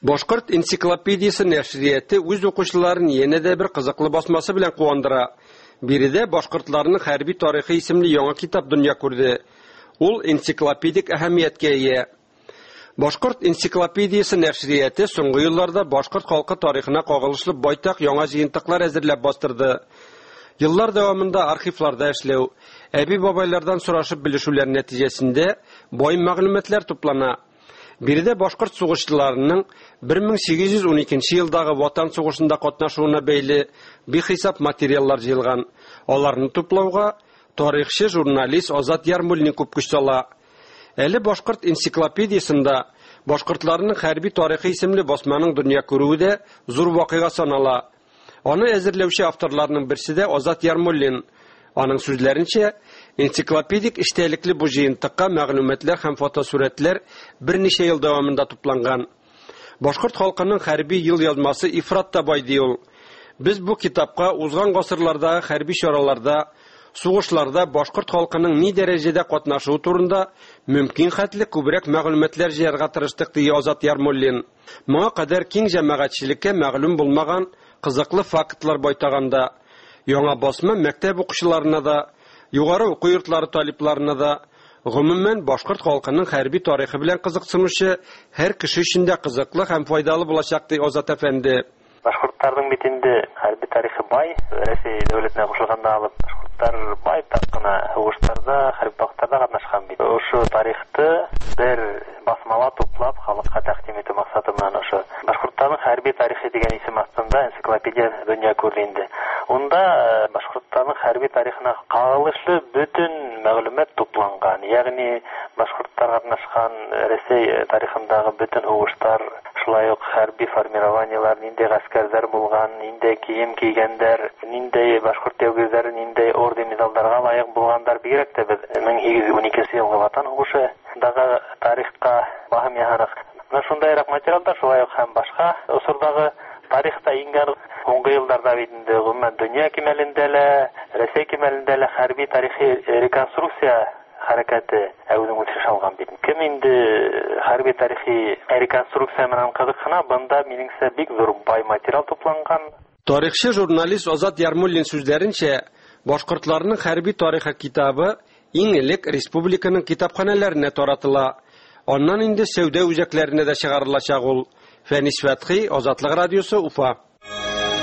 Башкорт энциклопедиясе нәшрияты үз укучыларын янәдә бер кызыклы басмасы белән куандыра. Биредә башкортларның хәрби тарихы исемле яңа китап дөнья күрде. Ул энциклопедик әһәмияткә ия. Башкорт энциклопедиясе нәшрияты соңгы елларда башкорт халкы тарихына кагылышлы байтак яңа җыентыклар әзерләп бастырды. Еллар дәвамында архивларда эшләү, әби-бабайлардан сорашып белешүләр нәтиҗәсендә бай мәгълүматлар туплана. Биредә башкорт сугышчыларының 1812 елдагы Ватан сугышында катнашуына бәйле бихисап материаллар җыелган. Аларны туплауга тарихчы журналист Азат Ярмуллин күп көч сала. Әле башкорт энциклопедиясында башкортларның хәрби тарихы исемле басманың дөнья күрүе дә зур вакыйга санала. Аны әзерләүче авторларның берсе дә Азат Ярмуллин. Аның сүзләренчә, энциклопедик эштәлекле бу җыентыкка мәгълүматлар һәм фотосурәтләр берничә ел дәвамында тупланган. Башкорт халкының хәрби ел язмасы ифрат та бай ди ул. Без бу китапка узган гасырлардагы хәрби чараларда, сугышларда башкорт халкының ни дәрәҗәдә катнашуы турында мөмкин хәтле күбрәк мәгълүматлар җыярга тырыштык ди Азат Ярмуллин. Моңа кадәр киң җәмәгатьчелеккә мәгълүм булмаган кызыклы фактлар байтаганда. Яңа басма мәктәп укучыларына да, югары уку йортлары талипларына да, гомумән башкорт халкының хәрби тарихы белән кызыксынучы һәр кеше өчен дә кызыклы һәм файдалы булачак ди Азат әфәнде. Башкортларның бит инде хәрби тарихы бай, Россия дәүләтенә кушылганда алып, башкортлар бай такына угыштарда, хәрби бактарда катнашкан бит. Ошо тарихты бер басмала туплап, халыкка тәкъдим итү максаты белән ошо башкортларның хәрби тарихы дигән исем астында энциклопедия дөнья күрде инде. Унда башкортларның хәрби тарихына кагылышлы бөтен мәгълүмат тупланган. Ягъни башкортлар катнашкан Россия тарихындагы бөтен угыштар, шулай ук хәрби формированиелар, нинди гаскәрләр булган, нинди кием кигәннәр, нинди башкорт ягүзләре, нинди орден медальләргә лаек булгандар, бигрәк тә 1812 елгы Ватан сугышындагы тарихка баһам яһанак. Менә шундайрак материалдар, шулай ук һәм башка усурдагы тарихта иңгән соңгы елларда бит инде гомумән дөнья кимәлендә лә, Россия кимәлендә лә хәрби тарихи реконструкция хәрәкәте әүзен үсеш алган бит. Кем инде хәрби тарихи реконструкция менән кызыксына, бында минеңсә бик зур бай материал тупланган. Тарихчы журналист Азат Ярмуллин сүзләренчә, башкортларның хәрби тарихы китабы иң элек республиканың китапханәләренә таратыла. Аннан инде сәүдә үзәкләренә дә чыгарылачак ул. Фәнис Фәтхи, Азатлык радиосы, Уфа.